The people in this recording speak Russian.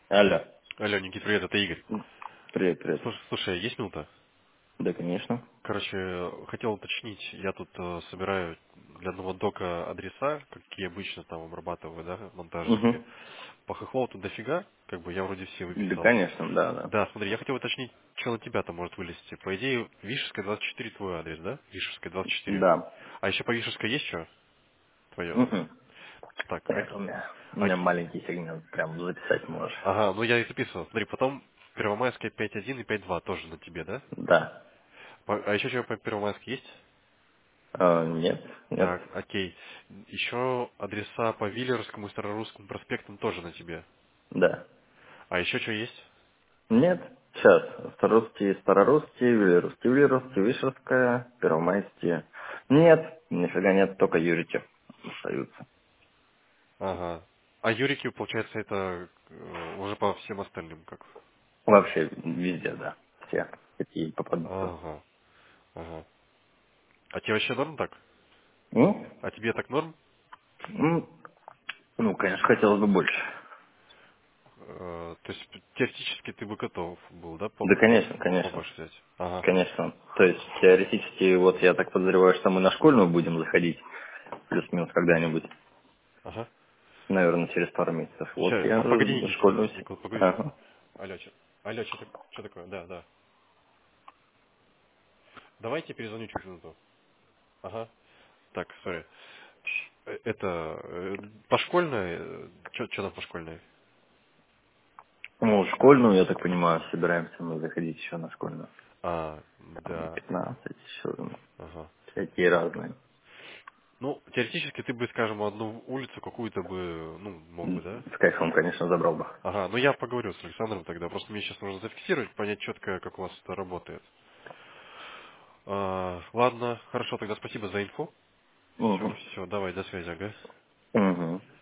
Алло. Алло, Никит, привет, это Игорь. Привет, привет. Слушай, есть минута? Да, конечно. Короче, хотел уточнить, я тут собираю для одного дока адреса, какие обычно там обрабатываю, да, монтажники. Угу. По хохлову тут дофига, как бы я вроде все Да, выписал. конечно, да, да. Да, смотри, я хотел уточнить, что на тебя-то может вылезти. По идее, Вишерская 24 твой адрес, да? Вишерская 24. Да. А еще по Вишерской есть что твое? Угу. Так, Это у меня окей. маленький сегмент, прям записать можешь. Ага, ну я и записывал. Смотри, потом Первомайская 5.1 и 5.2 тоже на тебе, да? Да. А еще что по Первомайской есть? Нет, нет, Так, окей. Еще адреса по Виллерскому и Старорусскому проспектам тоже на тебе. да. А еще что есть? Нет. Сейчас. Старорусский, Вилерусский, Вишерская, Первомайские. Нет, нифига нет, только Юричев остаются. Ага. А Юрики, получается, это уже по всем остальным как? Вообще везде, да. Все, какие попадутся. Ага, ага. А тебе вообще норм так? М? А тебе так норм? Ну, конечно, хотелось бы больше. То есть теоретически ты бы готов был, да, Да, конечно, конечно. побольше взять? Ага, Конечно. То есть теоретически, вот я так подозреваю, что мы на школьную будем заходить плюс-минус когда-нибудь, ага. наверное, через пару месяцев. Вот Сейчас, я погоди, школьную... Никол, погоди. Ага. Алло, алло, что такое? Да, да. Давайте перезвоню через минуту. Ага. Так, сори. Это пошкольная? Что там пошкольная? Ну, школьную, я так понимаю, собираемся мы заходить еще на школьную. А, Там на да. 15, еще там Ага. всякие разные. Ну, теоретически ты бы, скажем, одну улицу какую-то бы, ну, мог бы, да? С кайфом, конечно, забрал бы. Ага, ну я поговорю с Александром тогда. Просто мне сейчас нужно зафиксировать, понять четко, как у вас это работает. Ладно, хорошо, тогда спасибо за инфу. Угу. Все, давай, до связи, ага. Угу.